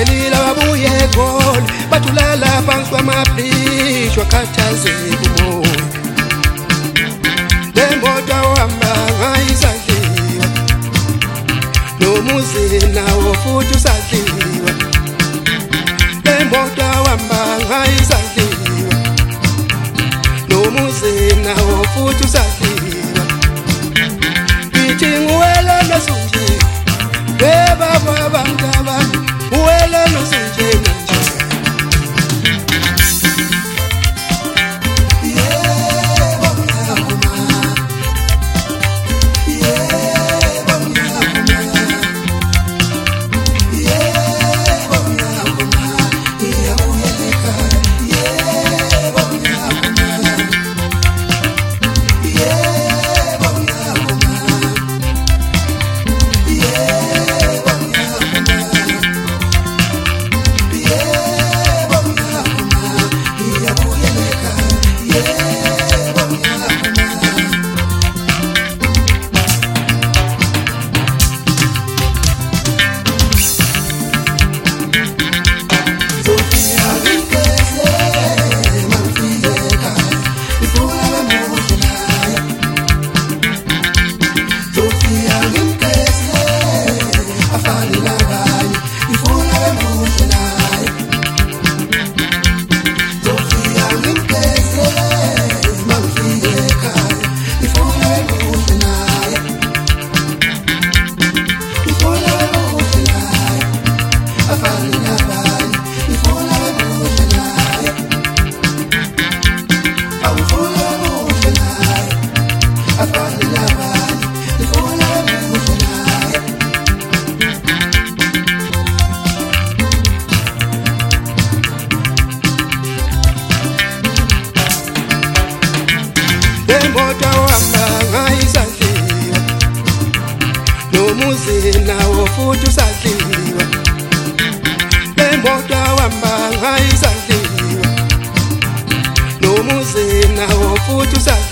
balila babuye eGoli bathulala phansi kwamabhiliji wakhathazeka umoya. Le moto ohamba ngayisadliwa nomuzi nawo futhi usadliwa. Le moto ohamba ngayisadliwa nomuzi nawo futhi usadliwa. Ngithi nguwele nosunje bebaba abantu abami uwele nosunje nje. Le moto ohamba ngayisadliwa nomuzi nawo futhi usadliwa. Le moto ohamba ngayisadliwa nomuzi nawo futhi usadliwa.